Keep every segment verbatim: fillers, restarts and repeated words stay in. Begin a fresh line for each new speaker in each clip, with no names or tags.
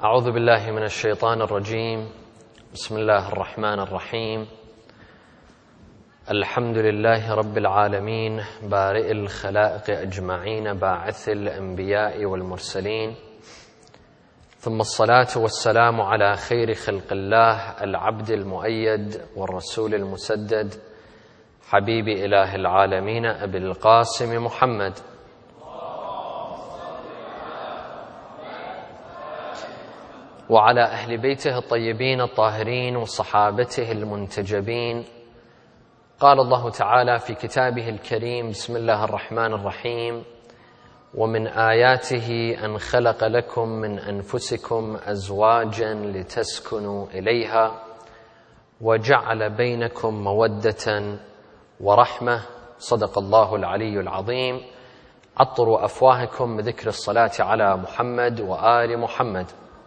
أعوذ بالله من الشيطان الرجيم. بسم الله الرحمن الرحيم. الحمد لله رب العالمين بارئ الخلائق أجمعين باعث الأنبياء والمرسلين، ثم الصلاة والسلام على خير خلق الله العبد المؤيد والرسول المسدد حبيب إله العالمين أبي القاسم محمد وعلى أهل بيته الطيبين الطاهرين وصحابته المنتجبين. قال الله تعالى في كتابه الكريم: بسم الله الرحمن الرحيم: ومن آياته أن خلق لكم من أنفسكم أزواجا لتسكنوا إليها وجعل بينكم مودة ورحمة. صدق الله العلي العظيم. عطروا أفواهكم بذكر الصلاة على محمد وآل محمد.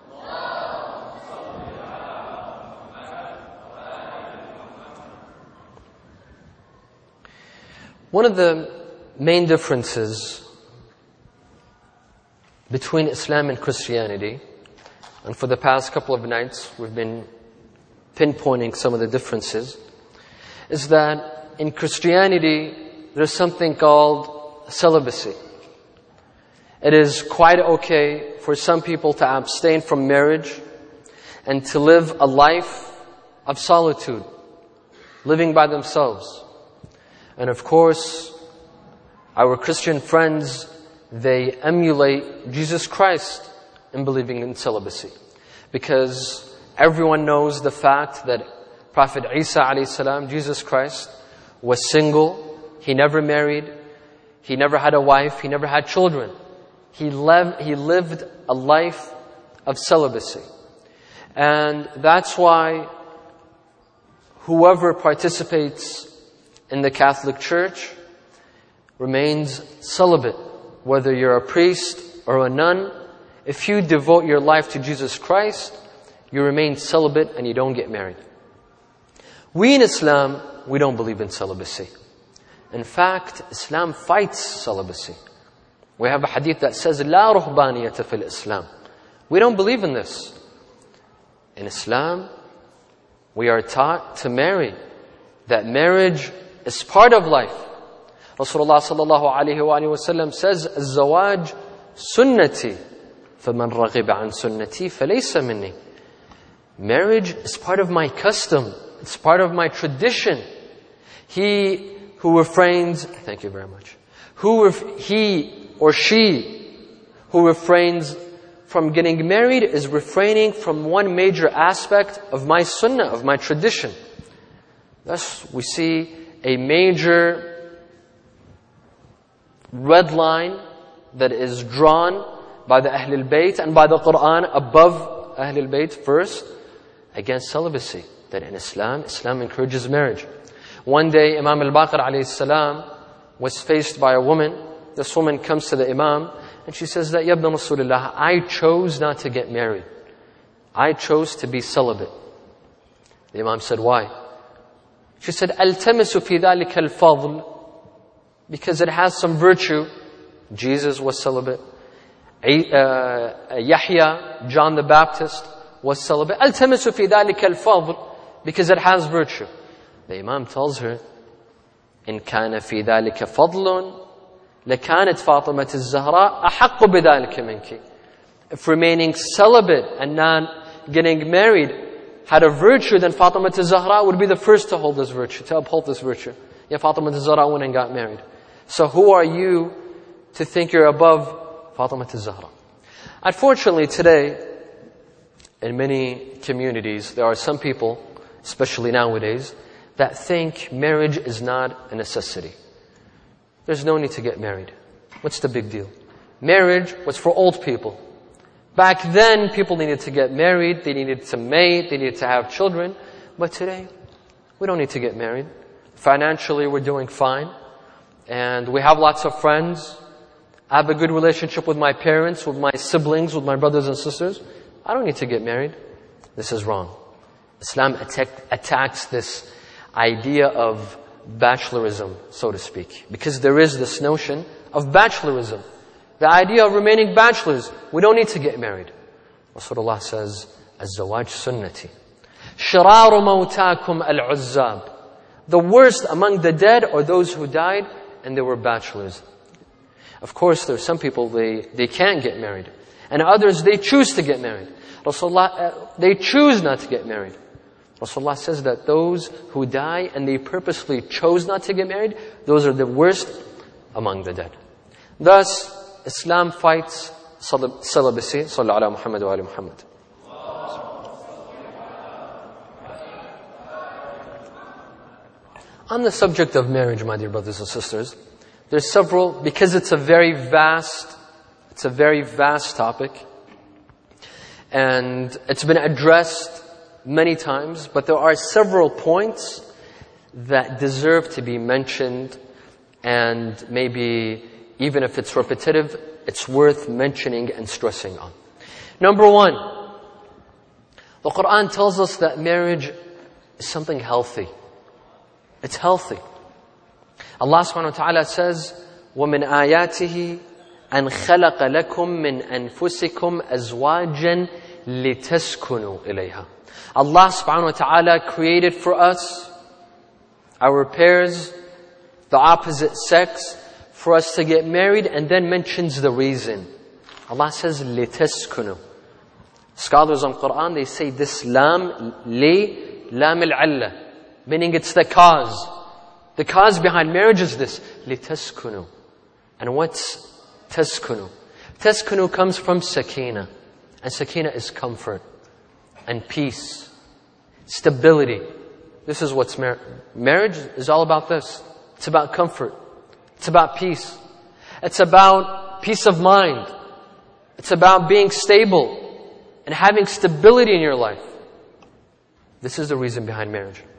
One of the main differences between Islam and Christianity, and for the past couple of nights we've been pinpointing some of the differences, is that in Christianity there's something called celibacy. It is quite okay for some people to abstain from marriage and to live a life of solitude, living by themselves. And of course, our Christian friends, they emulate Jesus Christ in believing in celibacy. Because everyone knows the fact that Prophet Isa alayhi salam, Jesus Christ, was single. He never married. He never had a wife. He never had children. He, lev- he lived a life of celibacy. And that's why whoever participates in the Catholic Church remains celibate. Whether you're a priest or a nun, if you devote your life to Jesus Christ, you remain celibate and you don't get married. We in Islam, we don't believe in celibacy. In fact, Islam fights celibacy. We have a hadith that says, لا رهبانية في الإسلام. We don't believe in this. In Islam, we are taught to marry. That marriage is part of life. Rasulullah sallallahu alayhi wa alayhi wa sallam says, الزواج سنتي فمن رغب عن سنتي فليس مني. Marriage is part of my custom. It's part of my tradition. He who refrains, thank you very much, who ref, he or she who refrains from getting married is refraining from one major aspect of my sunnah, of my tradition. Thus, we see a major red line that is drawn by the Ahlul Bayt and by the Quran above Ahlul Bayt first against celibacy. That in Islam, Islam encourages marriage. One day, Imam al-Baqir alayhi salam was faced by a woman. This woman comes to the Imam and she says that, Ya ibn Rasulullah, I chose not to get married. I chose to be celibate. The Imam said, why? She said, أَلْتَمِسُ فِي ذَلِكَ الْفَضْلِ, because it has some virtue. Jesus was celibate. Uh, Yahya, John the Baptist, was celibate. أَلْتَمِسُ فِي ذَلِكَ الْفَضْلِ, because it has virtue. The Imam tells her, إِنْ كَانَ فِي ذَلِكَ فَضْلٌ لَكَانَتْ فَاطِمَةُ الزَّهْرَاء أَحَقُّ بِذَلِكَ مِنْكِ. If remaining celibate and not getting married had a virtue, then Fatima Zahra would be the first to hold this virtue, to uphold this virtue. Yeah, Fatima Zahra went and got married. So who are you to think you're above Fatima Zahra? Unfortunately today, in many communities, there are some people, especially nowadays, that think marriage is not a necessity. There's no need to get married. What's the big deal? Marriage was for old people. Back then, people needed to get married, they needed to mate, they needed to have children. But today, we don't need to get married. Financially, we're doing fine. And we have lots of friends. I have a good relationship with my parents, with my siblings, with my brothers and sisters. I don't need to get married. This is wrong. Islam attack, attacks this idea of bachelorism, so to speak. Because there is this notion of bachelorism. The idea of remaining bachelors. We don't need to get married. Rasulullah says, الزواج سنتي. شرار موتاكم العزاب. The worst among the dead are those who died and they were bachelors. Of course, there are some people, they, they can't get married. And others, they choose to get married. Rasulullah, uh, they choose not to get married. Rasulullah says that those who die and they purposely chose not to get married, those are the worst among the dead. Thus, Islam fights celibacy. Sallallahu ala Muhammad wa ala Muhammad. On the subject of marriage, my dear brothers and sisters, there's several, because it's a very vast, it's a very vast topic, and it's been addressed many times, but there are several points that deserve to be mentioned, and maybe even if it's repetitive, it's worth mentioning and stressing on. Number one, the Quran tells us that marriage is something healthy. It's healthy. Allah subhanahu wa ta'ala says, وَمِنْ آيَاتِهِ أَنْ خَلَقَ لَكُم مِّنْ أَنفُسِكُمْ أَزْوَاجًا لِتَسْكُنُوا إِلَيْهَا. Allah subhanahu wa ta'ala created for us, our pairs, the opposite sex, for us to get married, and then mentions the reason. Allah says, لِتَسْكُنُوا. Scholars on Quran, they say this lam, li, lam al-alla, meaning it's the cause. The cause behind marriage is this, لِتَسْكُنُوا. And what's taskunu? Taskunu comes from sakina. And sakina is comfort and peace, stability. This is what's mar- marriage is all about this. It's about comfort. It's about peace. It's about peace of mind. It's about being stable and having stability in your life. This is the reason behind marriage.